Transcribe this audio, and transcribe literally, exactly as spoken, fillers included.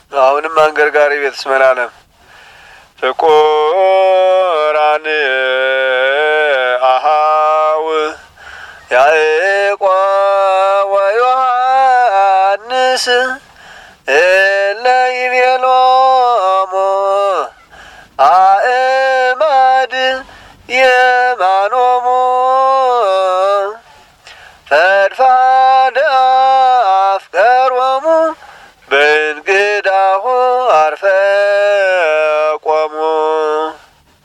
አሁንም አንገርጋሪ ቤት ስመናለም ፍቁራን አሃው ያዕቆብ ወዮሐንስ